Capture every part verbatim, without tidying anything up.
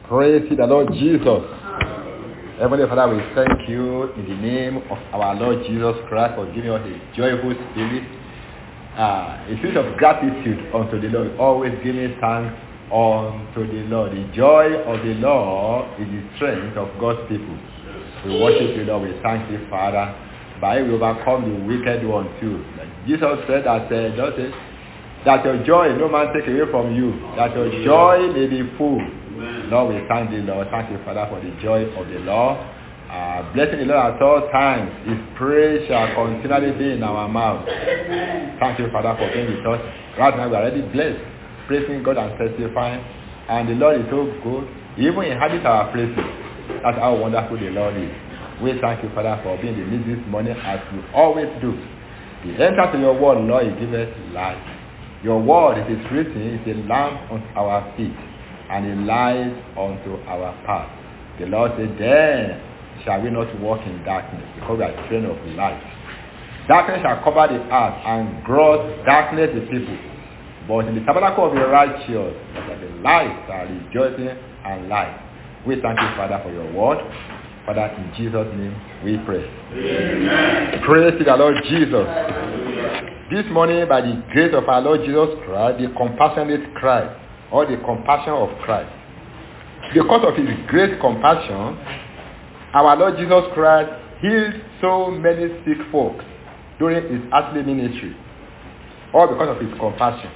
Praise the Lord Jesus. Heavenly Father, we thank you in the name of our Lord Jesus Christ for giving us a joyful spirit, uh, a spirit of gratitude unto the Lord. Always giving thanks unto the Lord. The joy of the Lord is the strength of God's people. We worship you, Lord. We thank you, Father. By we overcome the wicked one too. Like Jesus said that, uh, just say, that your joy no man take away from you. That your joy may be full. Amen. Lord, we thank you, Lord. Thank you, Father, for the joy of the Lord. Uh, blessing the Lord at all times. His praise shall continually be in our mouth. Thank you, Father, for being with us. Right now we are already blessed, praising God and testifying. And the Lord is so good. He even inhabits our praises. That's how wonderful the Lord is. We thank you, Father, for being the midst this morning as you always do. The enter to your word, Lord, you give us life. Your word, it is written, is a lamp unto our feet and a light unto our path. The Lord said, then shall we not walk in darkness, because we are children of light. Darkness shall cover the earth, and gross darkness the people. But in the tabernacle of the righteous, that the light are rejoicing and light. We thank you, Father, for your word. Father, in Jesus' name we pray. Amen. Praise to the Lord Jesus. This morning, by the grace of our Lord Jesus Christ, the compassionate Christ, or the compassion of Christ, because of his great compassion, our Lord Jesus Christ healed so many sick folks during his earthly ministry, all because of his compassion.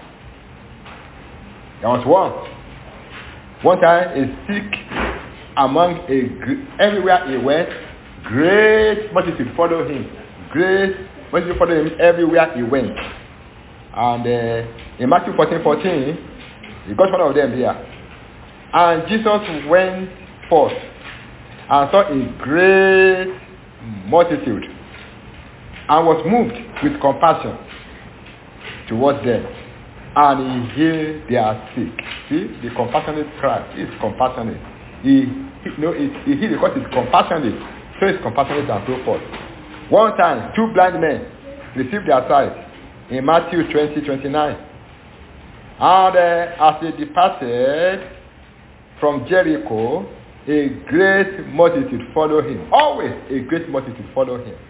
There was one. One time, a sick among a everywhere he went, great multitude followed him. Great multitude followed him everywhere he went. And uh, in Matthew fourteen fourteen, he got one of them here. And Jesus went forth and saw a great multitude and was moved with compassion towards them. And he healed their sick. See, the compassionate Christ is compassionate. He, he, no, he, he healed because he's compassionate. So he's compassionate and so forth. One time, two blind men received their sight in Matthew twenty twenty-nine. And uh, as they departed from Jericho, a great multitude followed him. Always a great multitude followed him.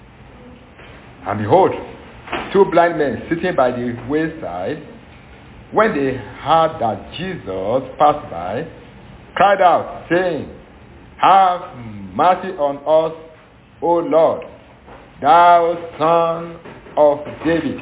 And behold, two blind men sitting by the wayside, when they heard that Jesus passed by, cried out, saying, have mercy on us, O Lord, thou Son of David.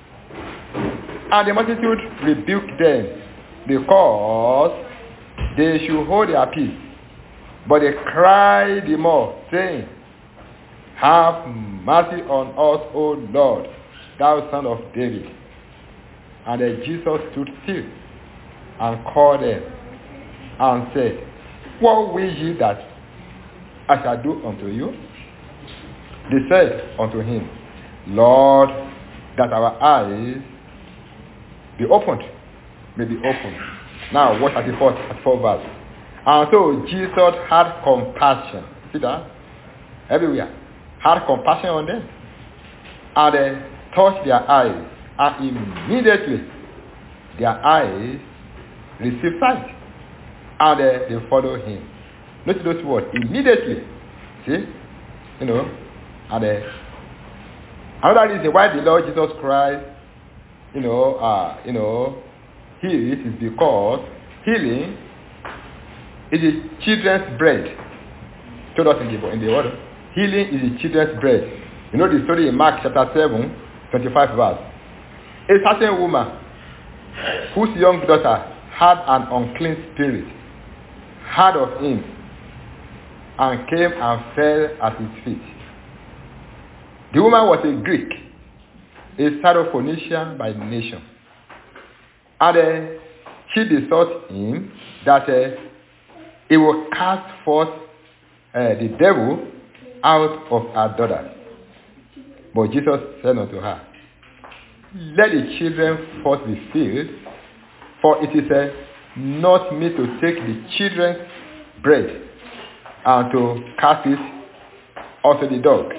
And the multitude rebuked them, because they should hold their peace. But they cried the more, saying, have mercy on us, O Lord, thou Son of David. And then Jesus stood still and called them and said, what will ye that I shall do unto you? They said unto him, Lord, that our eyes be opened, may be opened. Now watch at the fourth, at fourth verse. And so Jesus had compassion. See that? Everywhere. Had compassion on them. And they touched their eyes. And immediately their eyes received sight. And they, they followed him. Notice those words. Immediately. See? You know. And they, another reason why the Lord Jesus Christ, you know, uh, you know, heals is because healing is the children's bread. Told us in the, in the order. Healing is the children's bread. You know the story in Mark chapter seven, twenty-five verse. A certain woman whose young daughter had an unclean spirit heard of him and came and fell at his feet. The woman was a Greek, a Syrophoenician by nation. And uh, she besought him that uh, he will cast forth uh, the devil out of her daughter. But Jesus said unto her, let the children first be filled, for it is uh, not me to take the children's bread and to cast it unto the dog.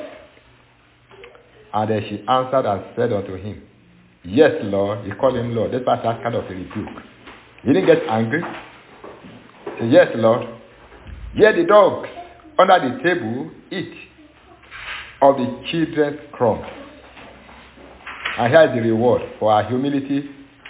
And then she answered and said unto him, yes, Lord. He called him Lord. That's why that's kind of a rebuke. He didn't get angry. Say, yes, Lord. Yet the dogs under the table eat of the children's crumbs. And here is the reward for our humility.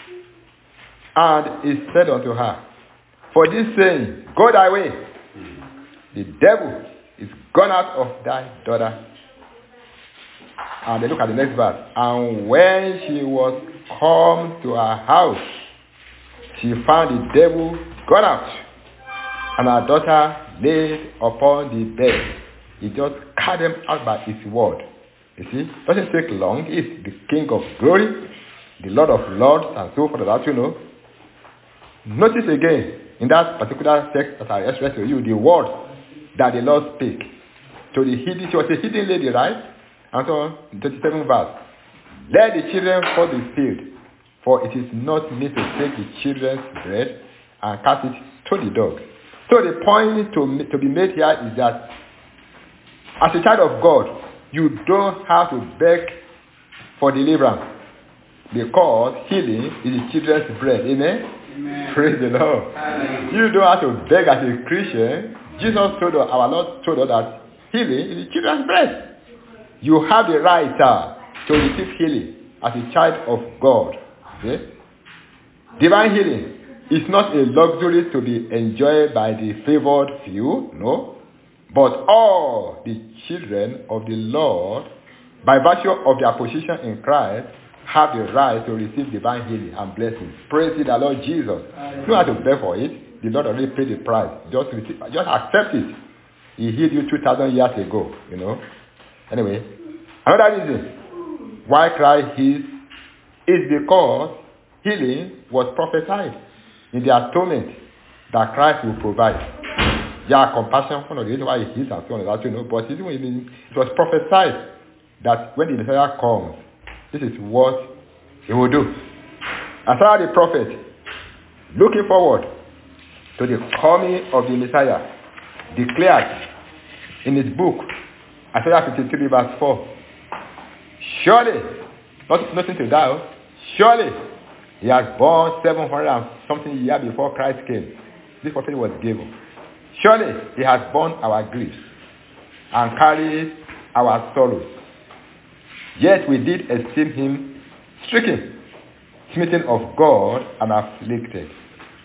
And he said unto her, for this saying, go thy way. The devil is gone out of thy daughter. And then look at the next verse. And when she was come to her house, she found the devil gone out, and her daughter laid upon the bed. He just cast them out by his word. You see, it doesn't take long. He's the King of glory, the Lord of lords, and so forth, that you know. Notice again, in that particular text that I expressed to you, the word that the Lord spake to the hidden, she was a hidden lady, right? And so on, thirty-seven verse. Let the children fall be filled, for it is not meet to take the children's bread and cast it to the dogs. So the point to, to be made here is that as a child of God, you don't have to beg for deliverance, because healing is the children's bread. Amen? Amen. Praise the Lord. Amen. You don't have to beg as a Christian. Jesus told us, our Lord told us that healing is the children's bread. You have the right uh, to receive healing as a child of God. Okay? Divine healing is not a luxury to be enjoyed by the favored few, no. But all the children of the Lord, by virtue of their position in Christ, have the right to receive divine healing and blessings. Praise the Lord Jesus. You don't have to beg for it. The Lord already paid the price. Just receive, just accept it. He healed you two thousand years ago, you know. Anyway, another reason why Christ heals is because healing was prophesied in the atonement that Christ will provide. Yeah, compassion, one of the reasons why he heals and so on, that you know, but it was prophesied that when the Messiah comes, this is what he will do. As far as the prophet, looking forward to the coming of the Messiah, declared in his book, Isaiah fifty-three verse four, surely, not, nothing to doubt, surely he has born seven hundred and something years before Christ came. This prophecy was given. Surely he has borne our griefs and carried our sorrows. Yet we did esteem him stricken, smitten of God, and afflicted.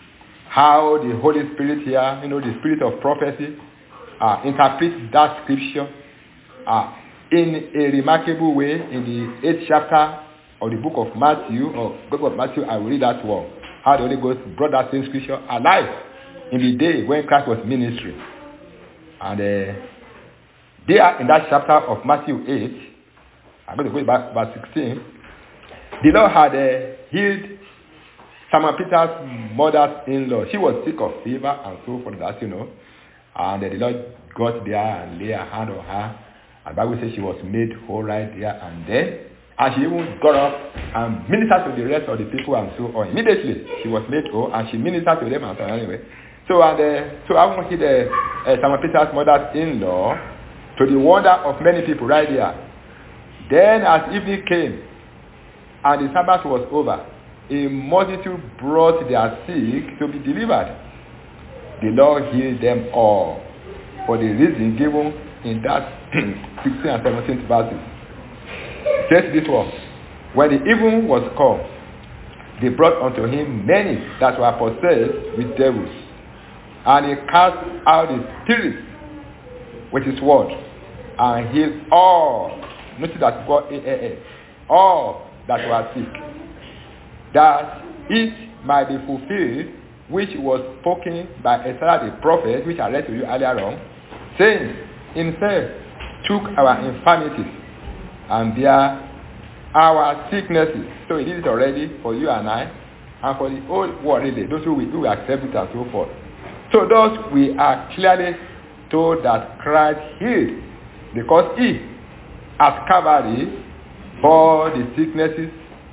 How the Holy Spirit here, you know, the spirit of prophecy, uh, interprets that scripture uh, in a remarkable way in the eighth chapter of the book of Matthew, or book of Matthew. I will read that one. How the Holy Ghost brought that same scripture alive in the day when Christ was ministering. And uh, there in that chapter of Matthew eight, I'm going to go back verse sixteen, the Lord had uh, healed Simon Peter's mother-in-law. She was sick of fever and so forth, that you know. And uh, the Lord got there and laid a hand on her. And the Bible says she was made whole right there and then. And she even got up and ministered to the rest of the people and so on. Immediately, she was made whole and she ministered to them and so on anyway. So, and, uh, so I want to see the uh, Simon Peter's mother-in-law, to the wonder of many people right there. Then as evening came, and the Sabbath was over, a multitude brought their sick to be delivered. The Lord healed them all, for the reason given in that sixteen and seventeen verses. Just this one. When the even was come, they brought unto him many that were possessed with devils, and he cast out the spirits with his word, and healed all. Notice that God, eh, eh, eh, all that were sick, that it might be fulfilled, which was spoken by Isaiah the prophet, which I read to you earlier on, saying, himself took our infirmities and bare our sicknesses. So he did it already for you and I, and for the whole world really, those who will, who will accept it and so forth. So thus we are clearly told that Christ healed, because he, at Calvary, bore the sicknesses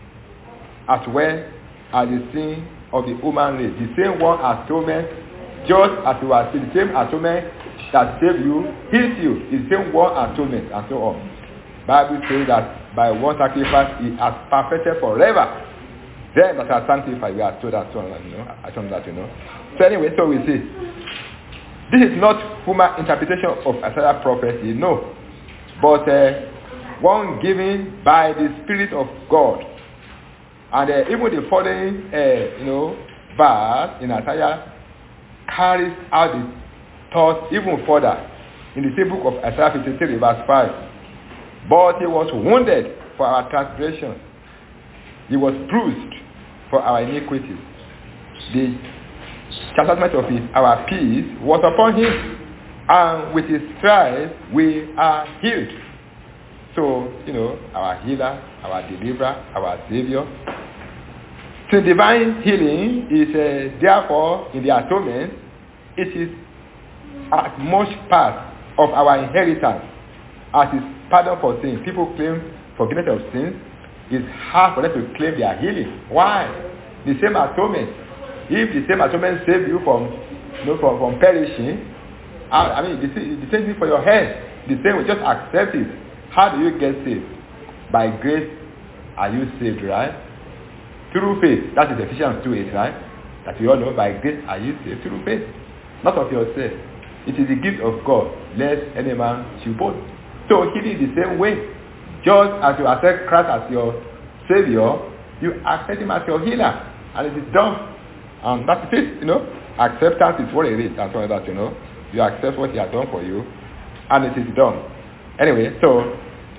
as well as the sin of the human race. The same one atonement, just as you are the same atonement that saved you, heals you, the same one atonement, and so on. Bible says that by one sacrifice he has perfected forever Them that are sanctified, we are told that, so on, you know, I told that, you know. So anyway, so we see. This is not human interpretation of Isaiah prophecy, no. But uh, one given by the Spirit of God. And uh, even the following, uh, you know, verse in Isaiah carries out the thought even further. In the same book of Isaiah fifty-three, verse five. But he was wounded for our transgressions. He was bruised for our iniquities. The chastisement of his, our peace was upon him. And with his stripes we are healed. So, you know, our healer, our deliverer, our savior. So divine healing is uh, therefore in the atonement, it is as much part of our inheritance as is pardon for sins. People claim forgiveness of sins. It's hard for them to claim their healing. Why? The same atonement. If the same atonement saves you from, you know, from, from perishing, I, I mean, the, the same thing for your head. The same way, just accept it. How do you get saved? By grace are you saved, right? Through faith. That is Ephesians two eight, right? That we all know, by grace are you saved through faith. Not of yourself. It is the gift of God, lest any man should boast. So healing the same way. Just as you accept Christ as your Savior, you accept him as your healer. And it is done. And that's it, you know. Acceptance is what it is, and so like that, you know. You accept what he has done for you, and it is done. Anyway, so,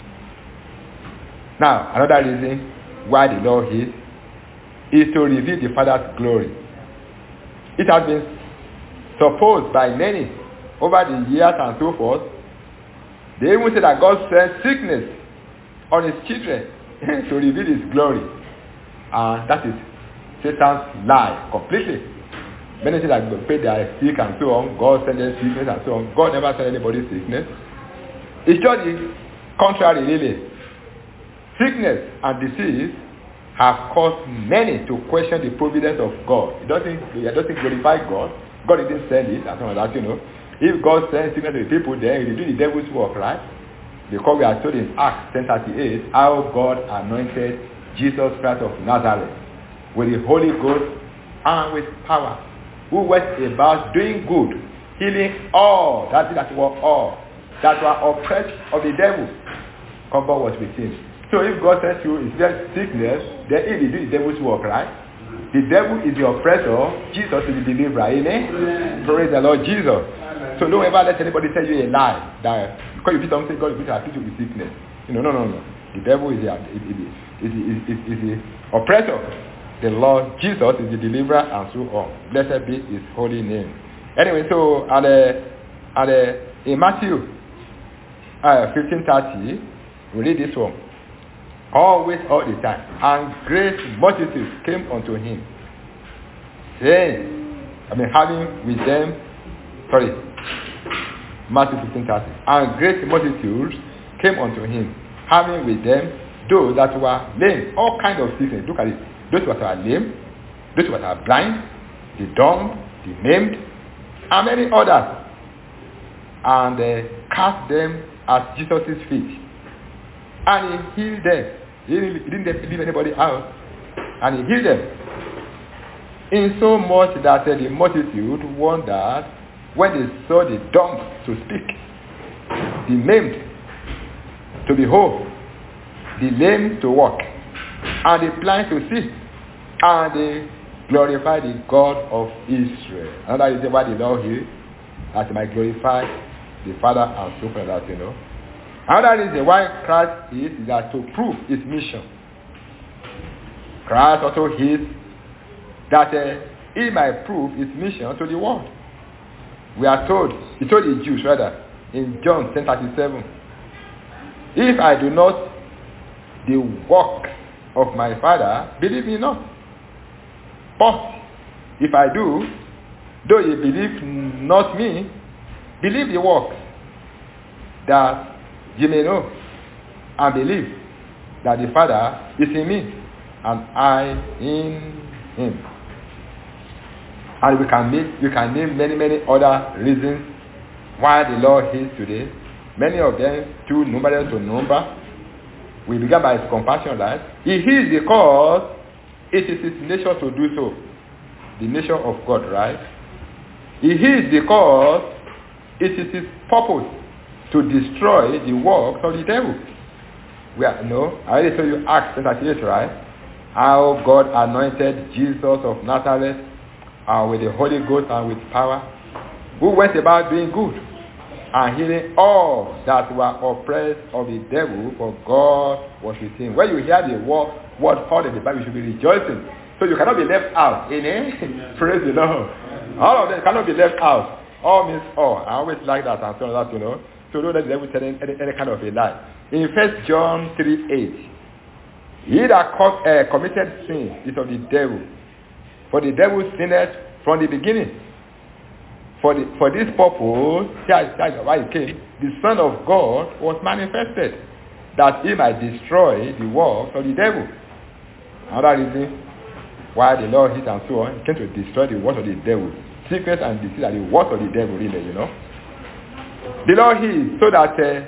now, another reason why the law is, is to reveal the Father's glory. It has been supposed by many over the years and so forth. They even say that God sent sickness on his children to reveal his glory. And that is Satan's lie completely. Many say that they are sick and so on. God sent them sickness and so on. God never sent anybody sickness. It's just the contrary, really. Sickness and disease have caused many to question the providence of God. It doesn't, it doesn't glorify God. God didn't send it, and so on, that, you know. If God sends sickness to the people, then he do the devil's work, right? Because we are told in Acts ten thirty-eight how God anointed Jesus Christ of Nazareth with the Holy Ghost and with power, who went about doing good, healing all, that is that were all, that were oppressed of the devil. God was with him. So if God sends you is just sickness, then if you do the devil's work, right? The devil is the oppressor, Jesus is the deliverer, amen? Amen. Praise the Lord Jesus. Amen. So don't ever let anybody tell you a lie that because you do something, God will afflict you with sickness. You know, no, no, no. The devil is the, is, is, is, is, is the oppressor. The Lord Jesus is the deliverer, and so on. Blessed be his holy name. Anyway, so at, uh, at, uh, in Matthew uh, fifteen thirty, we read this one. Always, all the time. And great multitudes came unto him, saying, I mean, having with them, sorry, Matthew fifteen thirty. And great multitudes came unto him, having with them those that were lame, all kinds of sickness. Look at it. Those that are lame, those that are blind, the dumb, the maimed, and many others. And uh, cast them at Jesus' feet. And he healed them. He didn't, he didn't leave anybody out. And he healed them. In so much that uh, the multitude wondered when they saw the dumb to speak, the maimed to behold, the lame to walk, and the blind to see, and they glorified the God of Israel. Another reason why the Lord here, that he might glorify the Father and so forth, that, you know. Another reason why Christ is, is that to prove his mission. Christ also is that uh, he might prove his mission to the world. We are told, he told the Jews rather, in John ten thirty-seven, if I do not the work of my Father, believe me not. But if I do, though you believe not me, believe the works, that you may know and believe that the Father is in me and I in him. And we can make we can name many, many other reasons why the Lord is today. Many of them too numerous to number. We began by his compassion, right? He is because he It is his nature to do so. The nature of God, right? He is because it is his purpose to destroy the works of the devil. We are, no, I already told you Acts chapter eight, right? How God anointed Jesus of Nazareth uh, with the Holy Ghost and with power, who went about doing good and healing all that were oppressed of the devil, for God was with him. When you hear the word, word called in the Bible, you should be rejoicing. So you cannot be left out. Amen? Praise the Lord. All of them cannot be left out. All means all. I always like that and so on that, you know. So don't let the devil tell any, any, any kind of a lie. In First John three eight, he that co- uh, committed sin is of the devil. For the devil sinned from the beginning. For, the, for this purpose, that's why he came, the Son of God was manifested, that he might destroy the works of the devil. Another reason why the Lord hit and so on, he came to destroy the works of the devil. Sickness and disease are the works of the devil, really, you know. The Lord healed so that uh,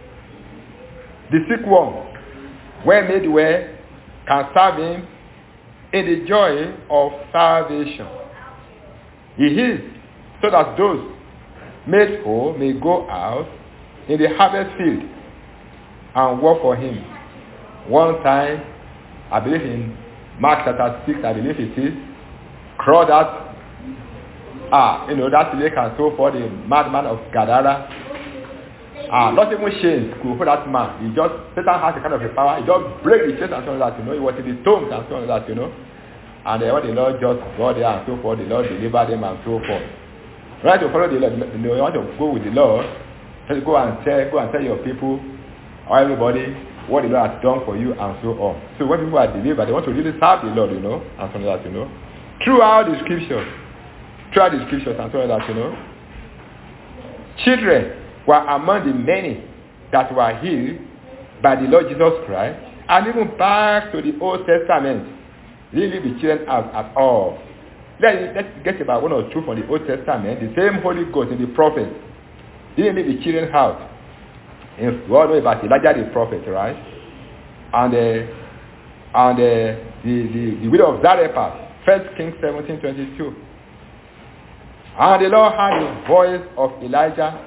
the sick one, when made well, can serve him in the joy of salvation. He heals so that those made whole may go out in the harvest field and work for him. One time, I believe in Mark chapter six, I believe it is, crowd that, ah, you know, that lake and so forth, the madman of Gadara. Ah, not even chains could hold that man. He just, Satan has a kind of a power. He just break the chains and so on that, you know. He was in the tombs and so on that, you know. And uh, when the Lord just got there and so forth, the Lord delivered them and so forth. Right to follow the Lord, you want to go with the Lord, just go and tell, go and tell your people or everybody what the Lord has done for you and so on. So when people are delivered, they want to really serve the Lord, you know, and so on that, you know. Throughout the scriptures, throughout the scriptures and so on that, you know. Children were among the many that were healed by the Lord Jesus Christ, and even back to the Old Testament, really the children out at all. Let's, let's get about one or two from the Old Testament. The same Holy Ghost in the prophet didn't leave the children out. And we all know about Elijah the prophet, right? And uh, and uh, the, the, the widow of Zarephath, First Kings seventeen twenty-two. And the Lord heard the voice of Elijah,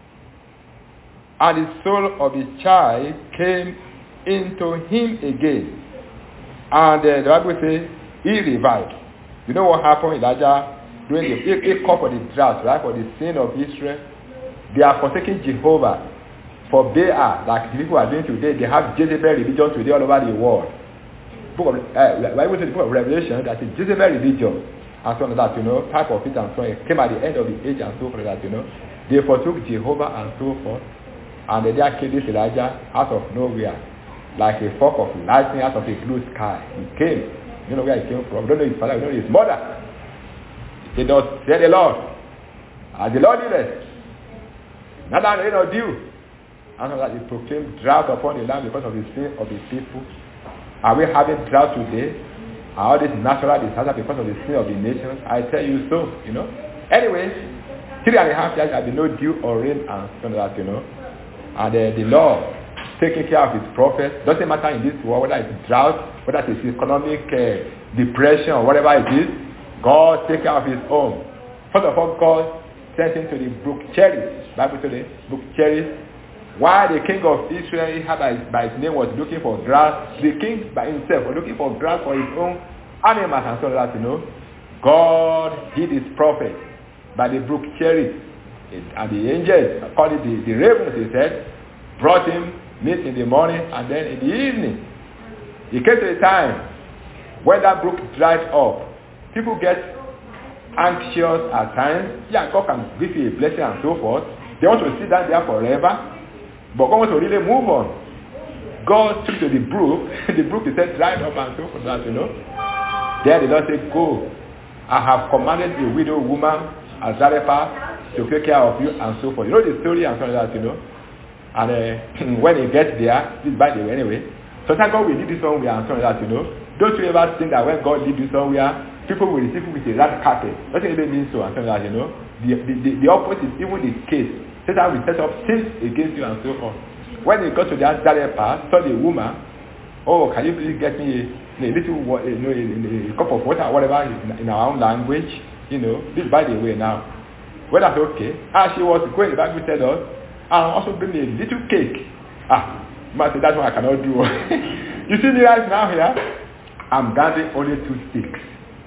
and the soul of the child came into him again. And uh, the Bible says, he revived. You know what happened, Elijah? During the, he, he called for the drought, right? For the sin of Israel. They are forsaking Jehovah for Baal, like the people are doing today. They have Jezebel religion today all over the world. Book of, uh, Bible says the book of Revelation, that is Jezebel religion, and so on that, you know, type of it and so on. It came at the end of the age and so forth, that, you know. They forsook Jehovah and so forth. And they there killed this Elijah out of nowhere, like a fork of lightning out of a blue sky. He came. You know where he came from. You don't know his father, you don't know his mother. He does fear the Lord. As the Lord did it. Neither rain or dew. And so that he proclaimed drought upon the land because of the sin of the people. Are we having drought today? Are all this natural disaster because of the sin of the nations? I tell you so, you know. Anyway, three and a half years there will be no dew or rain and so on that, you know. And uh, the Lord taking care of his prophets. Doesn't matter in this world whether it's drought, whether it's economic uh, depression or whatever it is, God take care of his own. First of all, God sent him to the brook Cherith. Bible today, brook Cherith. While the king of Israel, by, by his name, was looking for grass, the king by himself was looking for grass for his own animals and so that, you know. God hid his prophet by the brook Cherith. And the angels, called it the, the ravens, he said, brought him meat in the morning and then in the evening. It came to a time when that brook dried up. People get anxious at times. Yeah, God can give you a blessing and so forth. They want to sit down there forever. But God wants to really move on. God took to the brook. The brook is said dried up and so forth, you know. There the Lord said, go. I have commanded the widow woman at Zarephath to take care of you and so forth. You know the story and so on that, you know. And uh, when he gets there, this by the way anyway. Sometimes God will lead you somewhere and so on that, you know. Don't you ever think that when God leads you somewhere, people will receive you with a red carpet. Doesn't even mean so and so on that, you know. The, the, the, the opposite is even the case. Satan will set up sins against you and so on. When he got to that Zarephath, saw the woman, oh, can you please get me in a little, wa- you know, in, in a cup of water, whatever, in, in our own language, you know. This, by the way, now, well, that's okay. As she was going, the Bible said us, and also bring me a little cake. Ah, man said, that's what I cannot do. You see me right now here? I'm gathering only two sticks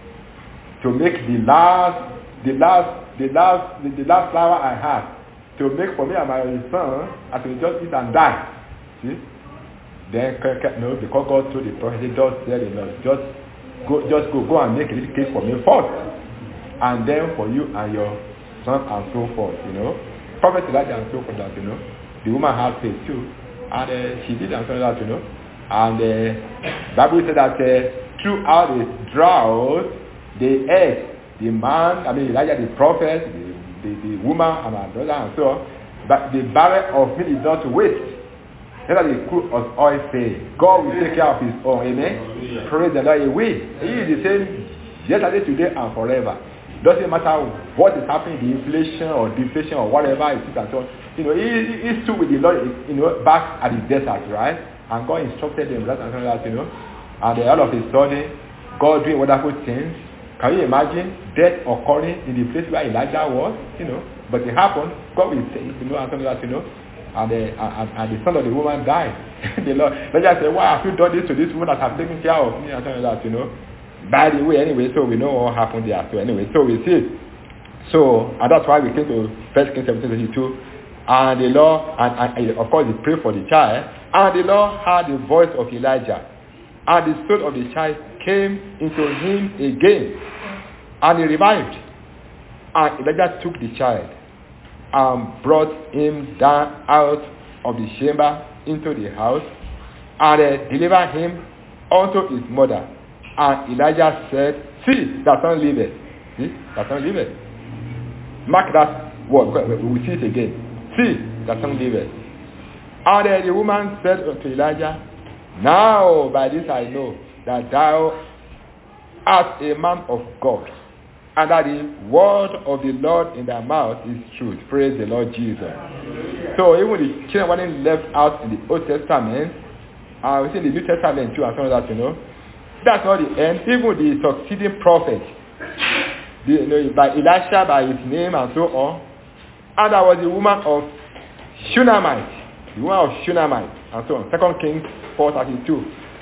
to make the last, the last, the last, the, the last flower I have to make for me and my son, as we just eat and die. See? Then no, because God told the prophet, he just said, you know, just go, just go, go and make a little cake for me first, and then for you and your son and so forth. You know, prophet Elijah and so forth. That you know, the woman had faith too, and uh, she did and so that you know, and uh, Bible said that uh, throughout the drought, they ate the man, I mean Elijah the prophet, the, the, the woman and her brother and so on, but the barrel of meat is not to waste. Let the crew of oil say, God will take care of his own, amen? Yeah. Praise the Lord, he will. He is the same yesterday, today, and forever. Doesn't matter what is happening, the inflation or deflation or whatever it is and so on. You know, he, he stood with the Lord, you know, back at the desert, right? And God instructed them, right, and so that, you know. And all of a sudden, God doing wonderful things. Can you imagine death occurring in the place where Elijah was? You know, but it happened. God will say, you know, and something like that, you know. And the, and, and the son of the woman died. The Lord, Elijah said, why have you done this to this woman that have taken care of me? And something like that, you know. By the way, anyway, so we know what happened there. So anyway, so we see. So, and that's why we came to First Kings seventeen twenty-two. And the Lord, and, and of course, he prayed for the child. And the Lord heard the voice of Elijah. And the soul of the child came into him again. And he revived. And Elijah took the child and brought him down out of the chamber into the house, and uh, delivered him unto his mother. And Elijah said, see, that son liveth. See, that son liveth. Mark that word, we will see it again. See, that son liveth. And uh, the woman said unto Elijah, now by this I know that thou art a man of God, and that the word of the Lord in thy mouth is truth. Praise the Lord Jesus. So even the children weren't left out in the Old Testament, uh, we see in the New Testament too, and some of that, you know. That's not the end. Even the succeeding prophet, the, you know, by Elisha, by his name and so on. And there was the woman of Shunammite, the woman of Shunammite, and so on. Second Kings four thirty-two.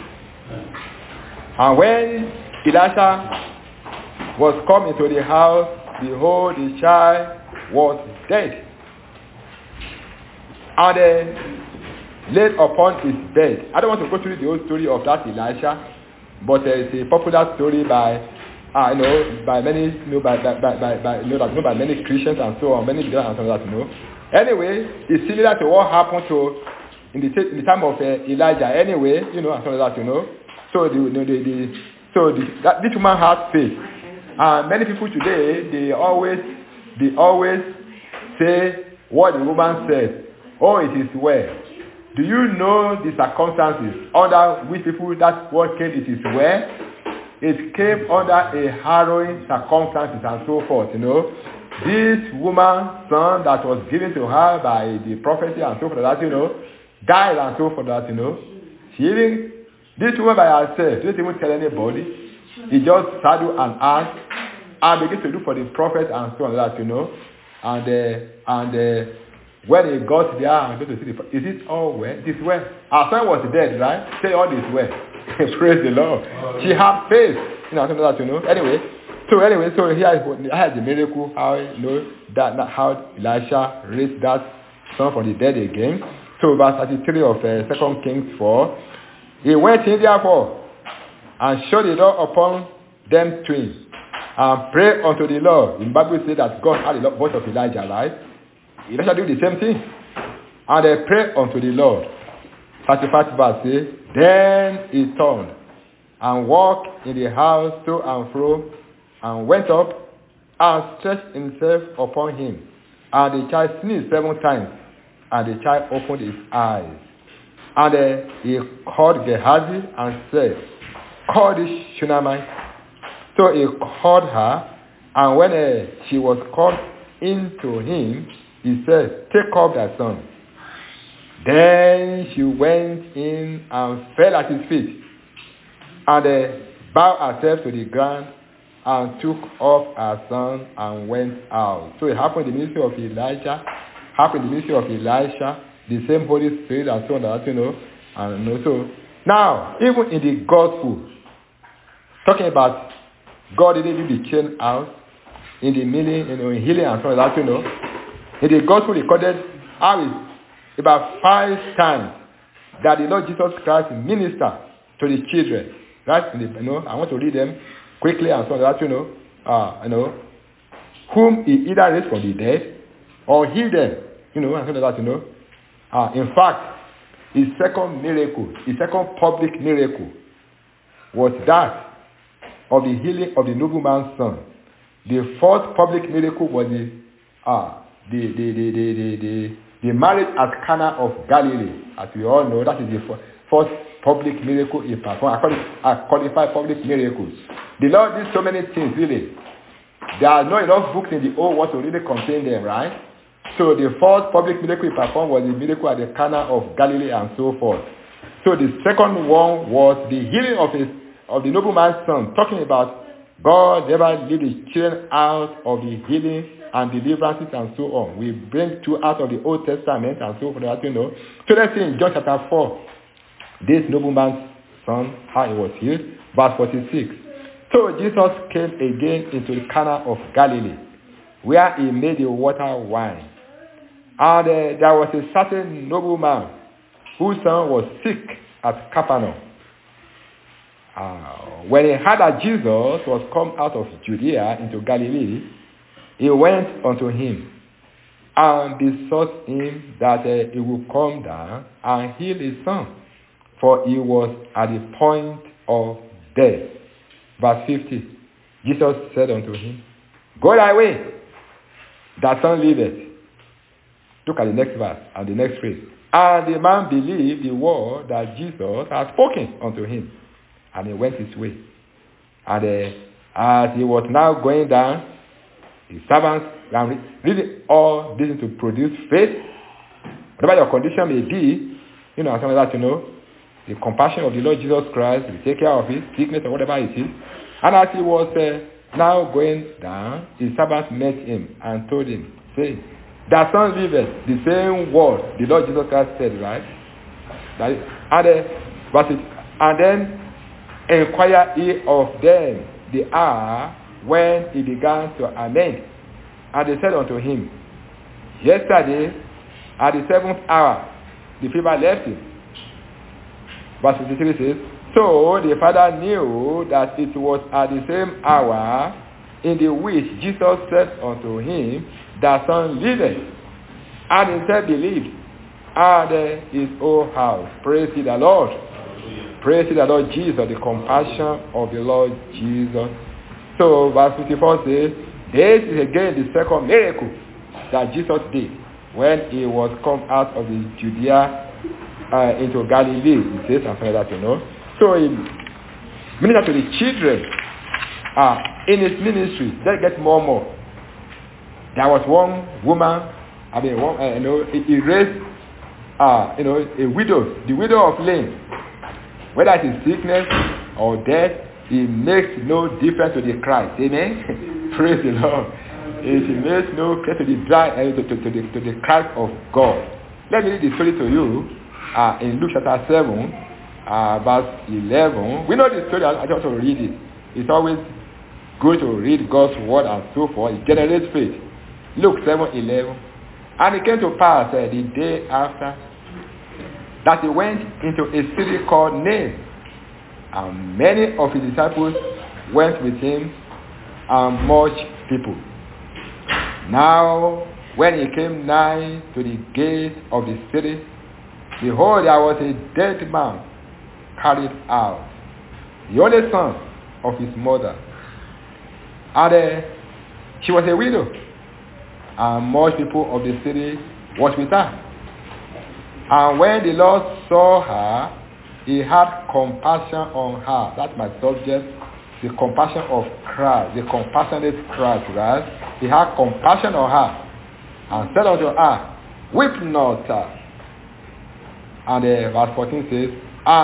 And when Elisha was come into the house, behold, the child was dead, and uh, laid upon his bed. I don't want to go through the whole story of that Elisha, but uh, it's a popular story by, uh, you know, by many, you know, by, by, by, by, you know, that, you know, by many Christians and so on, many people and so on, that, you know. Anyway, it's similar to what happened to in the in the time of uh, Elijah. Anyway, you know, and so on, that, you know. So the, you know, the, the so the, that, this woman had faith. And many people today, they always, they always say what the woman said. Oh, it is well. Do you know the circumstances under which people that word came? It is well. It came under a harrowing circumstances and so forth. You know, this woman's son that was given to her by the prophecy and so forth. That you know, died and so forth. That you know, she even this woman by herself didn't even tell anybody. He just saddled an ass and began to do for the prophet and so on that, you know. And uh, and uh, when he got there and go to see the prophet, is it all well? It is well. Her son was dead, right? Say all is well. Praise the Lord. Oh, she had faith. You know, something like that, you know. Anyway, so anyway, so here is the miracle, how you know that, that how Elisha raised that son from the dead again. So verse thirty-three of uh, Second Kings four. He went in therefore and shut the door upon them twins, and pray unto the Lord. In the Bible says that God had the voice of Elijah, right? Elijah do the same thing. And they pray unto the Lord. thirty-first verse says, then he turned and walked in the house to and fro, and went up and stretched himself upon him. And the child sneezed seven times, and the child opened his eyes. And uh, he called Gehazi and said, call this Shunammite. So he called her, and when uh, she was called into him, he said, take up thy son. Then she went in and fell at his feet and uh, bowed herself to the ground and took up her son and went out. So it happened in the ministry of Elijah, happened in the ministry of Elisha, the same Holy Spirit and so on, that, you know, and also. Now, even in the gospel, talking about God didn't leave the chain out, in the healing, you know, in healing and so on, that, you know, in the gospel recorded how it's about five times that the Lord Jesus Christ ministered to the children. Right? In the, you know, I want to read them quickly and so on, that, you know, uh, you know, whom he either raised from the dead or healed them, you know, and so on, that, you know. Uh, in fact, his second miracle, his second public miracle was that of the healing of the nobleman's son. The fourth public miracle was the uh, the, the, the, the, the, the, the marriage at Cana of Galilee. As we all know, that is the first public miracle he performed. I qualify public miracles. The Lord did so many things, really. There are not enough books in the old world to really contain them, right? So the first public miracle he performed was the miracle at the Cana of Galilee and so forth. So the second one was the healing of his of the nobleman's son, talking about God never leave his children out of the healing and deliverances and so on. We bring two out of the Old Testament and so forth, you know. So let's see in John chapter four, this nobleman's son, how he was healed. Verse forty-six. So Jesus came again into the Cana of Galilee, where he made the water wine. And uh, there was a certain nobleman whose son was sick at Capernaum. Uh, when he heard that Jesus was come out of Judea into Galilee, he went unto him and besought him that uh, he would come down and heal his son, for he was at the point of death. Verse fifty. Jesus said unto him, Go thy way, thy son liveth. Look at the next verse and the next phrase. And the man believed the word that Jesus had spoken unto him, and he went his way. And uh, as he was now going down, his servants ran really all this to produce faith. Whatever your condition may be, you know, something like that, you know, the compassion of the Lord Jesus Christ will take care of his sickness or whatever it is. And as he was uh, now going down, his servants met him and told him, saying, Thy son liveth, the same word the Lord Jesus Christ said, right? That is, and, uh, verse and then inquire ye of them the hour when he began to amend. And they said unto him, Yesterday, at the seventh hour, the fever left him. Verse fifty-three says, So the father knew that it was at the same hour in the which Jesus said unto him, Thy son liveth. And he said, Believed, and his whole house. Praise ye the Lord. Praise the Lord Jesus, the compassion of the Lord Jesus. So verse fifty-four says, this is again the second miracle that Jesus did when he was come out of the Judea uh, into Galilee. He says something like that, you know. So he ministered to the children uh, in his ministry. Let's get more and more. There was one woman, I mean, one, uh, you know, he, he raised, uh, you know, a widow, the widow of Nain. Whether it is sickness or death, it makes no difference to the Christ. Amen? Praise the Lord. It makes no difference to the, dry, uh, to, to, to, the, to the Christ of God. Let me read the story to you uh, in Luke chapter seven, uh, verse eleven. We know the story, I just want to read it. It's always good to read God's word and so forth. It generates faith. Luke seven eleven. And it came to pass uh, the day after that he went into a city called Nain, and many of his disciples went with him, and much people. Now, when he came nigh to the gate of the city, behold, there was a dead man carried out, the only son of his mother. And uh, she was a widow, and much people of the city was with her. And when the Lord saw her, he had compassion on her. That's my subject. The compassion of Christ. The compassionate Christ, right? He had compassion on her. And said unto her, Weep not. And uh, verse fourteen says, And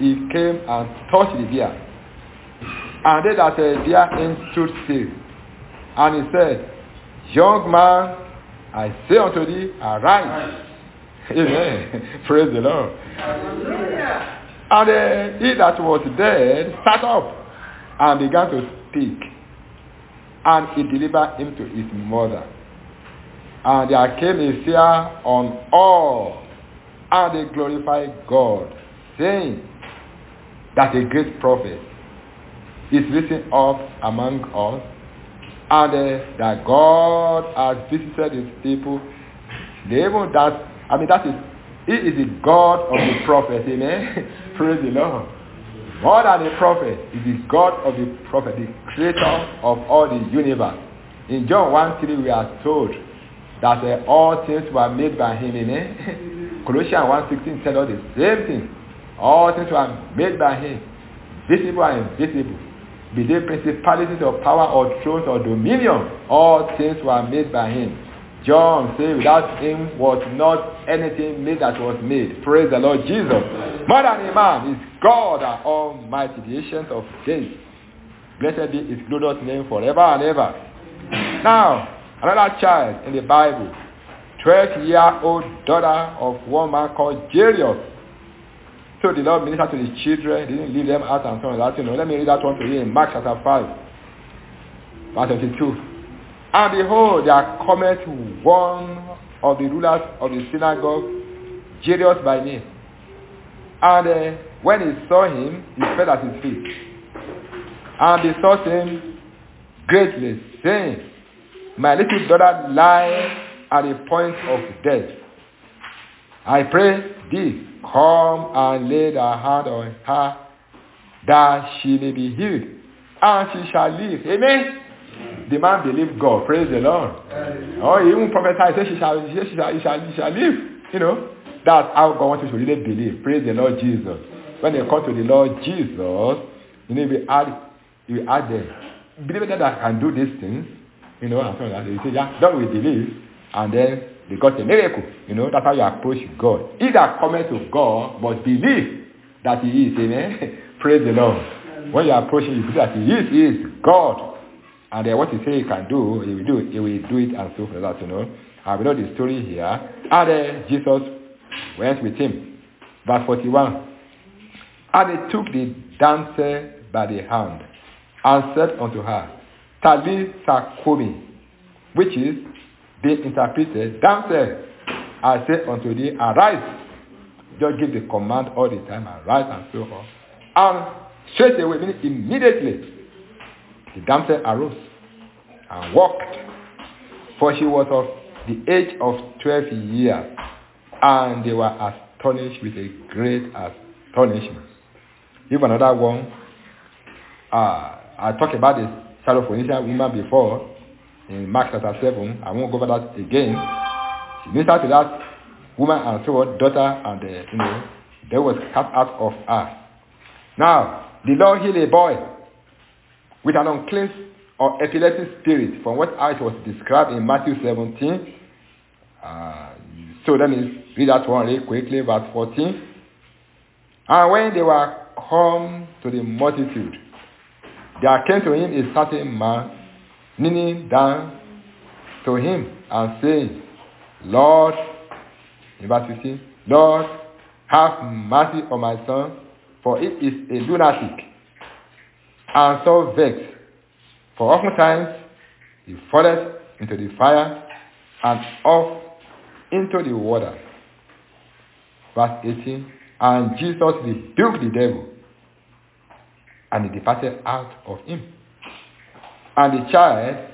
he came and touched the bier. And they that were therein stood still. And he said, Young man, I say unto thee, arise. Amen. Praise the Lord. Hallelujah. And uh, he that was dead sat up and began to speak. And he delivered him to his mother. And there came a fear on all, and they glorified God, saying that a great prophet is risen up among us, and uh, that God has visited his people. Even that, I mean, that is, he is the God of the prophet, amen? Praise the Lord. More than a prophet, he is the God of the prophet, the creator of all the universe. In John one three, we are told that uh, all things were made by him, amen? Colossians one sixteen tells us the same thing. All things were made by him, visible and invisible. Be they principalities or power or thrones or dominion, all things were made by him. John says, without him was not anything made that was made. Praise the Lord Jesus. More than a man is God and Almighty, the ancient of days. Blessed be his glorious name forever and ever. Now, another child in the Bible, twelve-year-old daughter of one man called Jairus. So the Lord ministered to the children, he didn't leave them out and so on. That, you know. Let me read that one to you in Mark chapter five, verse twenty-two. And behold, there cometh one of the rulers of the synagogue, Jairus by name. And uh, when he saw him, he fell at his feet, and besought him greatly, saying, My little daughter lieth at the point of death. I pray thee, come and lay thy hand on her, that she may be healed, and she shall live. Amen. The man believed God. Praise the Lord. Oh, he even prophesied, say she shall, she shall, she shall, she shall live. You know, that's how God wants you to really believe. Praise the Lord Jesus. When they come to the Lord Jesus, you know, we add, you add them. Believe that I can do these things, you know, and so on. You say, yeah, then we believe, and then they got a miracle. You know, that's how you approach God. He that cometh to God must believe that he is. Amen. Praise the Lord. When you are approaching, you believe that he is, he is God. And then what he say he can do, he will do it, he will do it, and so forth, you know. I will know the story here. And then Jesus went with him. Verse forty-one. And they took the damsel by the hand, and said unto her, Talitha cumi, which is, being interpreted, Damsel, I say unto thee, arise. Just give the command all the time, arise, and so on. And straight away, meaning immediately, the damsel arose and walked, for she was of the age of twelve years, and they were astonished with a great astonishment. Even another one, uh, I talked about the Syrophoenician woman before, in Mark chapter seven. I won't go over that again. She ministered to that woman and so on, daughter, and uh, you know, there was cast out of her. Now, the Lord healed a boy with an unclean or epileptic spirit, from what it was described in Matthew seventeen. Uh, so let me read that one really quickly, verse fourteen. And when they were come to the multitude, there came to him a certain man, kneeling down to him and saying, Lord, in verse fifteen, Lord, have mercy on my son, for he is a lunatic, and so vexed, for oftentimes he falleth into the fire and off into the water. Verse eighteen, and Jesus rebuked the devil, and he departed out of him. And the child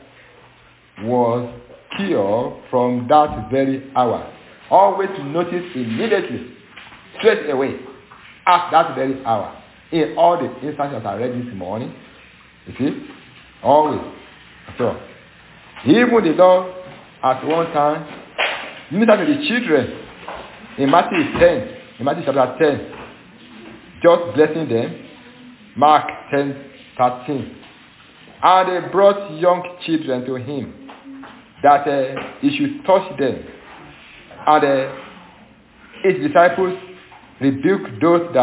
was cured from that very hour. Always notice immediately, straight away, at that very hour. In all the instances I read this morning, you see, always. So, even the Lord at one time ministered to the children in Matthew ten, in Matthew chapter ten, just blessing them. Mark ten thirteen. And they brought young children to him, that uh, he should touch them. And uh, his disciples rebuked those that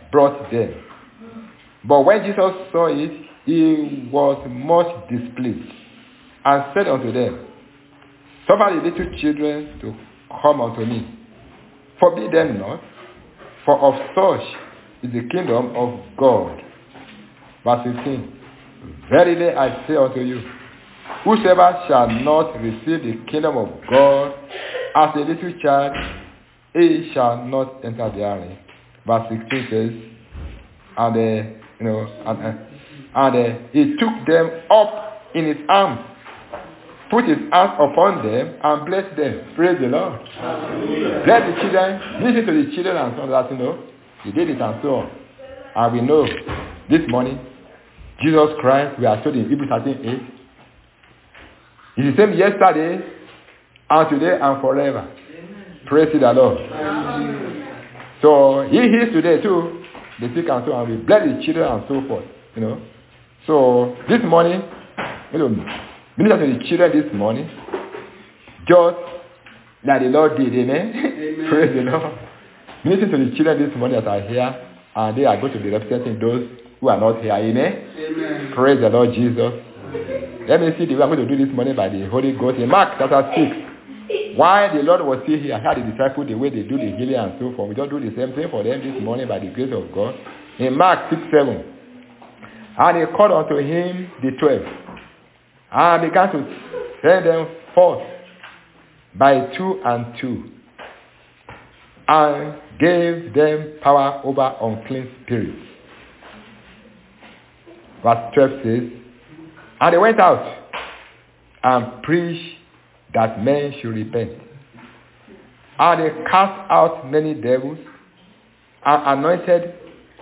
brought them. But when Jesus saw it, he was much displeased, and said unto them, Suffer the little children to come unto me. Forbid them not, for of such is the kingdom of God. Verse fifteen. Verily I say unto you, whosoever shall not receive the kingdom of God as a little child, he shall not enter therein. Verse sixteen says, and uh, you know, and, uh, and uh, he took them up in his arms, put his hands upon them, and blessed them. Praise the Lord. Hallelujah. Bless the children. Listen to the children and so on, that you know, he did it and so on. And we know this morning, Jesus Christ, we are told in Hebrews thirteen eight, is the same yesterday and today and forever. Amen. Praise the Lord. Amen. So he is today too, the sick and so on. We bless the children and so forth. You know. So this morning, you know, minister to the children this morning, just like the Lord did, amen. Amen. Praise the Lord. Minister to the children this morning that are here, and they are going to be representing those who are not here, amen. Amen. Praise the Lord Jesus. Amen. Let me see the way I'm going to do this morning by the Holy Ghost. In Mark chapter six, while the Lord was still here, how the disciples, the way they do the healing and so forth, we don't do the same thing for them this morning by the grace of God. In Mark six seven, and he called unto him the twelve, and began to send them forth by two and two, and gave them power over unclean spirits. Verse twelve says, and they went out and preached that men should repent. And they cast out many devils and anointed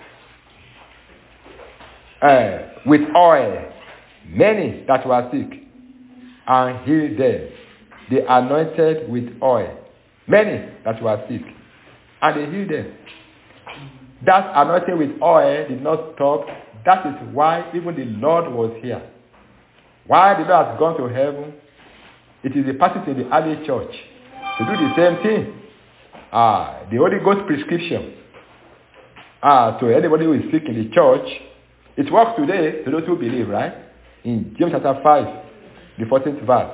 uh, with oil many that were sick, and healed them. They anointed with oil many that were sick, and they healed them. That anointing with oil did not stop. That is why even the Lord was here. Why the Lord has gone to heaven, it is a passage in the early church to do the same thing. Ah, the Holy Ghost prescription. Ah, to anybody who is sick in the church, it works today to those who believe, right? In James chapter five, the fourteenth verse.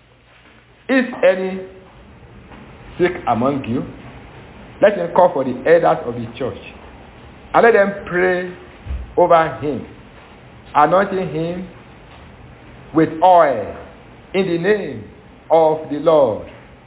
Is any sick among you? Let him call for the elders of the church, and let them pray over him, anointing him with oil in the name of the Lord.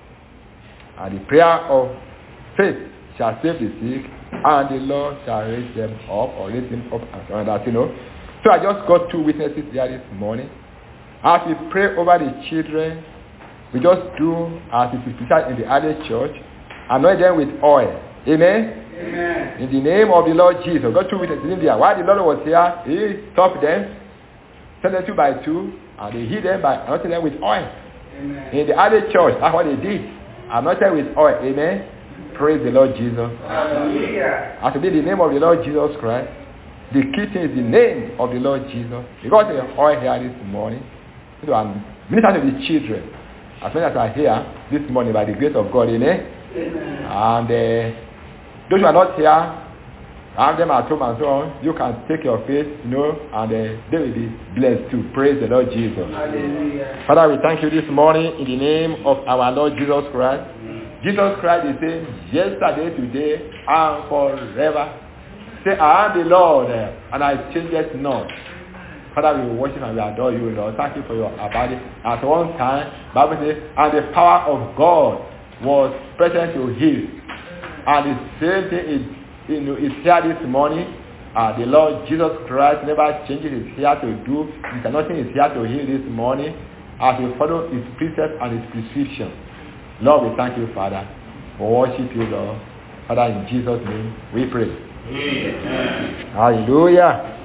And the prayer of faith shall save the sick, and the Lord shall raise them up, or raise him up, and so on that, you know. So I just got two witnesses here this morning. As we pray over the children, we just do as it is preached in the early church, anoint them with oil. Amen? Amen. In the name of the Lord Jesus. Got two witnesses in there. While the Lord was here, he stopped them, sent them two by two, and they healed them by anointing them with oil. Amen. In the early church, that's what they did. Anointed with oil. Amen. Praise the Lord Jesus. Hallelujah. As to be the name of the Lord Jesus Christ, the key thing is the name of the Lord Jesus. We got the oil here this morning. So I'm ministering to the children, as many as are here this morning by the grace of God. Amen. Amen. And uh, those who are not here, have them at home and so on. You can take your faith, you know, and uh, they will be blessed too. Praise the Lord Jesus. Hallelujah. Father, we thank you this morning in the name of our Lord Jesus Christ. Amen. Jesus Christ is saying, yesterday, today, and forever. Say, I am the Lord, and I change it not. Father, we worship and we adore you, Lord. Thank you for your abiding. At one time, Bible says, and the power of God was present to heal. And the same thing is, you know, is here this morning. Uh, the Lord Jesus Christ never changes. He's here to do. His anointing is here to heal this morning as we follow his precepts and his prescription. Lord, we thank you, Father, for worship you, Lord. Father, in Jesus' name we pray. Amen. Hallelujah.